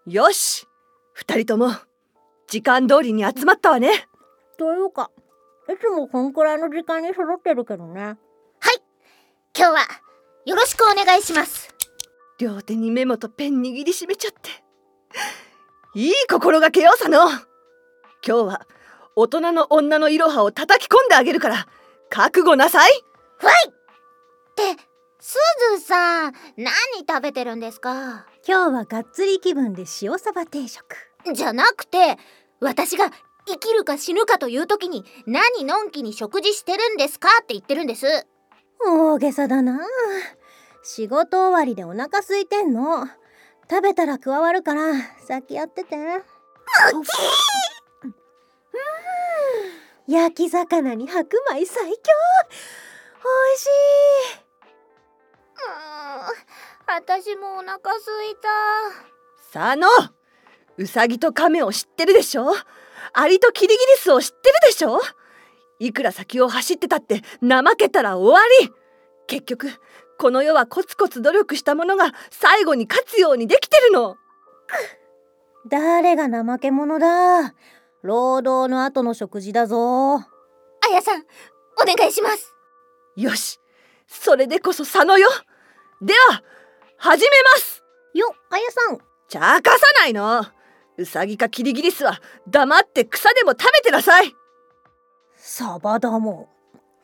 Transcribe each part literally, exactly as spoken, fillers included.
よし、二人とも時間通りに集まったわね。 というか、いつもこんくらいの時間に揃ってるけどね。 はい、今日はよろしくお願いします。 両手にメモとペン握りしめちゃって。いい心がけよ、佐野。今日は大人の女のいろはを叩き込んであげるから覚悟なさい。 ふわいってすずさん、何食べてるんですか？ 今日はがっつり気分で塩サバ定食じゃなくて、私が生きるか死ぬかという時に何のんきに食事してるんですかって言ってるんです。 大げさだな。仕事終わりでお腹空いてんの。食べたら加わるから先やってて。う焼き魚に白米最強。おいしい。 うーん、私もお腹空いた。 佐野、ウサギとカメを知ってるでしょ。アリとキリギリスを知ってるでしょ。いくら先を走ってたって怠けたら終わり。結局この世はコツコツ努力したものが最後に勝つようにできてるの。 誰が怠け者だ。労働の後の食事だぞ。 あやさん、お願いします。 よし、それでこそ佐野よ。では始めます。 よ、あやさん。 ちゃかさないの。ウサギかキリギリスは黙って草でも食べてなさい。 サバだもん。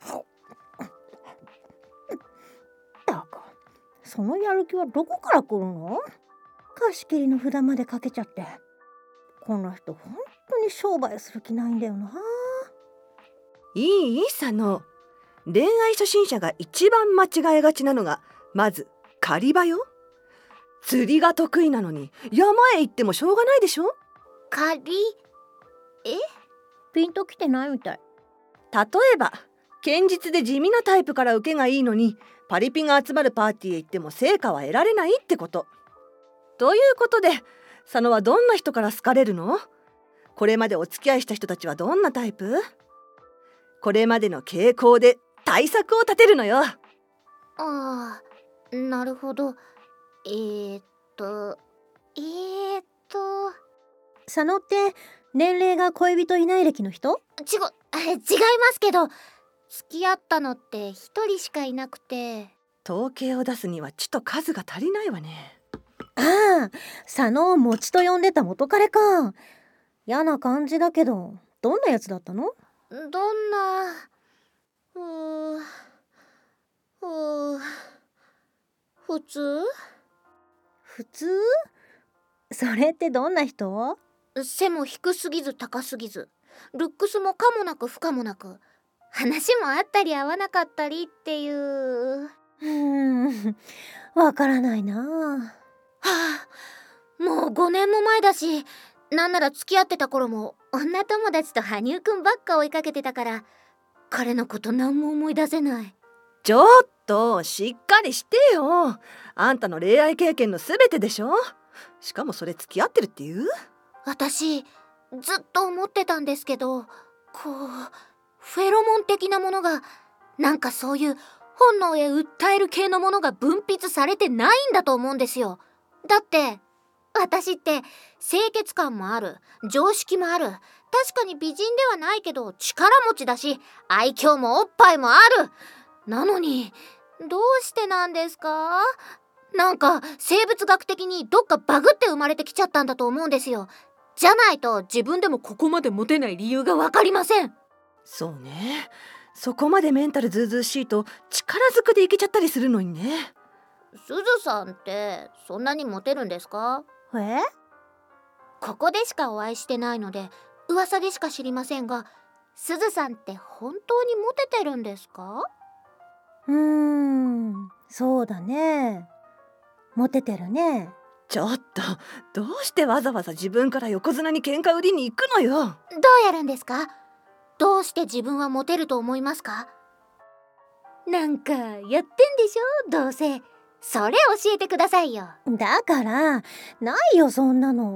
だがそのやる気はどこから来るの？貸し切りの札までかけちゃって。この人本当に商売する気ないんだよな。 いい佐野。恋愛初心者が一番間違えがちなのがまず狩り場よ。釣りが得意なのに山へ行ってもしょうがないでしょ。 狩り？え？ ピンときてないみたい。 例えば堅実で地味なタイプから受けがいいのにパリピが集まるパーティーへ行っても成果は得られないってこと。ということで佐野はどんな人から好かれるの？これまでお付き合いした人たちはどんなタイプ？これまでの傾向で対策を立てるのよ。 ああ、なるほど。えーっとえーっと佐野って年齢が恋人いない歴の人？ ちご違いますけど、付き合ったのって一人しかいなくて。 統計を出すにはちと数が足りないわね。 ああ、佐野をもちと呼んでた元彼か。嫌な感じだけど、どんなやつだったの？ どんなうーうー普通普通？それってどんな人？ 背も低すぎず高すぎず、ルックスも可もなく不可もなく、話もあったり合わなかったりっていう。 うーん、わからないな。 はあ、もうごねんも前だし、なんなら付き合ってた頃も女友達と羽生くんばっか追いかけてたから、彼のこと何も思い出せない。 ちょっとしっかりしてよ。あんたの恋愛経験のすべてでしょ。しかもそれ付き合ってるっていう？ 私ずっと思ってたんですけど、こうフェロモン的なものが、なんかそういう本能へ訴える系のものが分泌されてないんだと思うんですよ。だって私って清潔感もある、常識もある、確かに美人ではないけど力持ちだし、愛嬌もおっぱいもある。なのにどうしてなんですか？なんか生物学的にどっかバグって生まれてきちゃったんだと思うんですよ。じゃないと自分でもここまでモテない理由がわかりません。 そうね。そこまでメンタルずうずうしいと力ずくでいけちゃったりするのにね。 すずさんってそんなにモテるんですか？ え？ ここでしかお会いしてないので噂でしか知りませんが、すずさんって本当にモテてるんですか？ うーん、そうだね。モテてるね。 ちょっとどうしてわざわざ自分から横綱に喧嘩売りに行くのよ。 どうやるんですか？どうして自分はモテると思いますか？なんかやってんでしょ、どうせ。それ教えてくださいよ。 だからないよそんなの。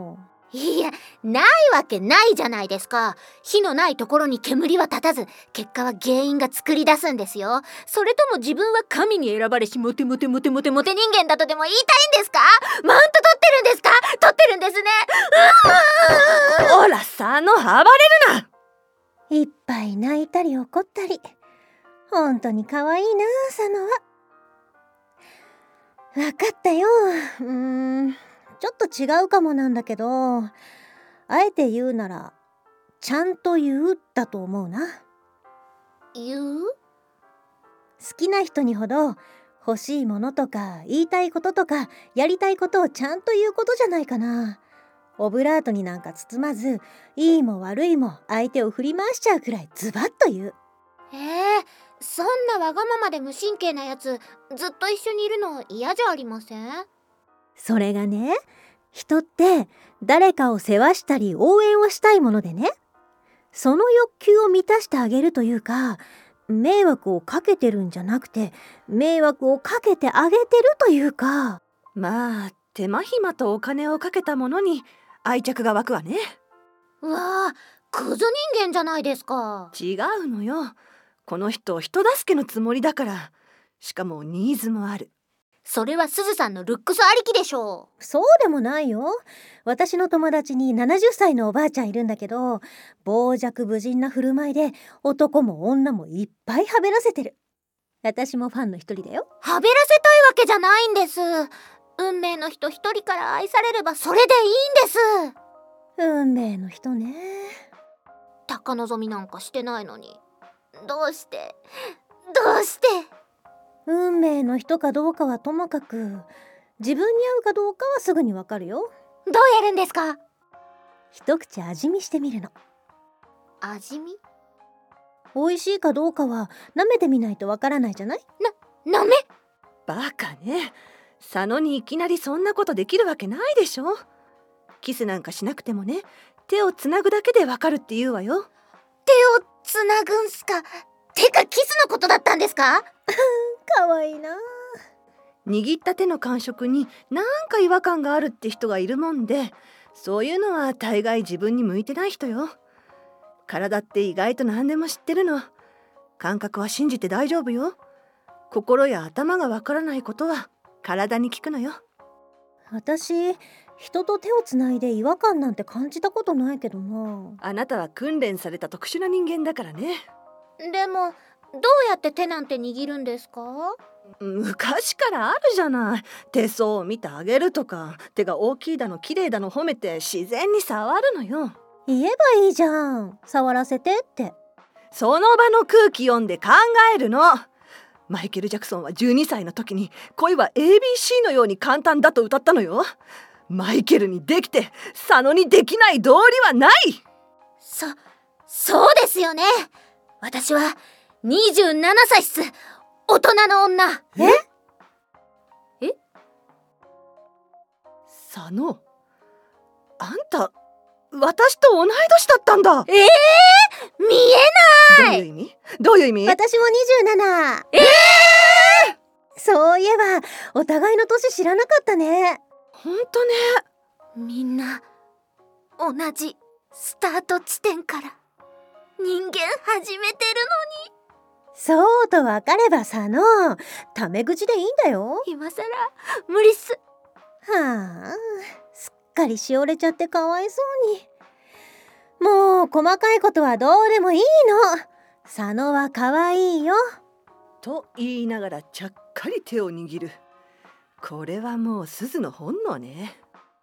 いや、ないわけないじゃないですか。火のないところに煙は立たず、結果は原因が作り出すんですよ。それとも自分は神に選ばれしモテモテモテモテモテ人間だとでも言いたいんですか？マウント取ってるんですか？取ってるんですね。 ほら佐野、暴れるな。 いっぱい泣いたり怒ったり、本当に可愛いな佐野は。わかったよ。うーんちょっと違うかもなんだけど、あえて言うならちゃんと言うだと思うな。 言う？ 好きな人にほど欲しいものとか言いたいこととかやりたいことをちゃんと言うことじゃないかな。オブラートになんか包まず、いいも悪いも相手を振り回しちゃうくらいズバッと言う。 えー、そんなわがままで無神経なやつ、ずっと一緒にいるの嫌じゃありません？ それがね、人って誰かを世話したり応援をしたいものでね、その欲求を満たしてあげるというか、迷惑をかけてるんじゃなくて迷惑をかけてあげてるというか。 まあ手間暇とお金をかけたものに愛着が湧くわね。 うわあ、クズ人間じゃないですか。 違うのよ。この人人助けのつもりだから。しかもニーズもある。 それはすずさんのルックスありきでしょう。そうでもないよ。私の友達にななじゅっさいのおばあちゃんいるんだけど、傍若無人な振る舞いで男も女もいっぱいはべらせてる。私もファンの一人だよ。 はべらせたいわけじゃないんです。運命の人一人から愛されればそれでいいんです。 運命の人ね。 高望みなんかしてないのに、どうしてどうして。 運命の人かどうかはともかく、自分に合うかどうかはすぐにわかるよ。 どうやるんですか？ 一口味見してみるの。 味見？ 美味しいかどうかは舐めてみないとわからないじゃない？ な、舐め？ バカね。佐野にいきなりそんなことできるわけないでしょ。キスなんかしなくてもね、手をつなぐだけでわかるって言うわよ。 手をつなぐんすか？てかキスのことだったんですか？ かわいいな。 握った手の感触になんか違和感があるって人がいるもんで、そういうのは大概自分に向いてない人よ。体って意外と何でも知ってるの。感覚は信じて大丈夫よ。心や頭がわからないことは体に効くのよ。 私、人と手をつないで違和感なんて感じたことないけどな。 あなたは訓練された特殊な人間だからね。 でもどうやって手なんて握るんですか？ 昔からあるじゃない。手相を見てあげるとか、手が大きいだの綺麗だの褒めて自然に触るのよ。 言えばいいじゃん、触らせてって。 その場の空気読んで考えるの。マイケル・ジャクソンはじゅうにさいの時に恋は エービーシー のように簡単だと歌ったのよ。マイケルにできて佐野にできない道理はない。 そ、そうですよね。私はにじゅうななさいっす。大人の女。 え？ え？ 佐野、あんた私と同い年だったんだ。 えー、見えない。 どういう意味？どういう意味？ 私もにじゅうなな。 えー、 そういえばお互いの年知らなかったね。 ほんとね。 みんな同じスタート地点から人間始めてるのに。 そうと分かれば佐野、タメ口でいいんだよ。 今さら無理っす。 はあ、すっかりしおれちゃってかわいそうに。もう細かいことはどうでもいいの。佐野はかわいいよ。 と言いながらちゃっかり手を握る。これはもう鈴の本能ね。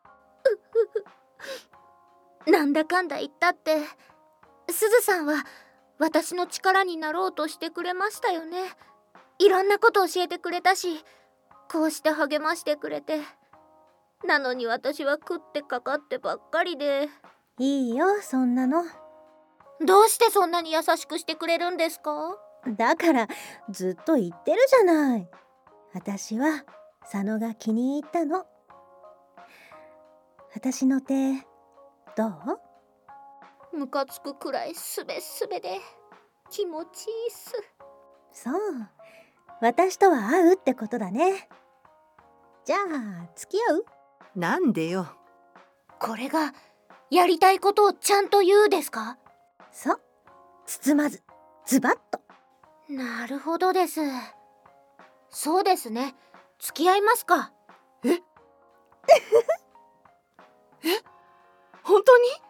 なんだかんだ言ったってすずさんは私の力になろうとしてくれましたよね。いろんなこと教えてくれたし、こうして励ましてくれて。なのに私は食ってかかってばっかりで。 いいよそんなの。 どうしてそんなに優しくしてくれるんですか？ だからずっと言ってるじゃない。私は佐野が気に入ったの。私の手どう？ ムカつくくらいすべすべで気持ちいいっす。 そう、私とは合うってことだね。じゃあ付き合う？ なんでよ。 これがやりたいことをちゃんと言うですか？ そう、包まずズバッと。 なるほどです。そうですね、付き合いますか。 ええ、本当に？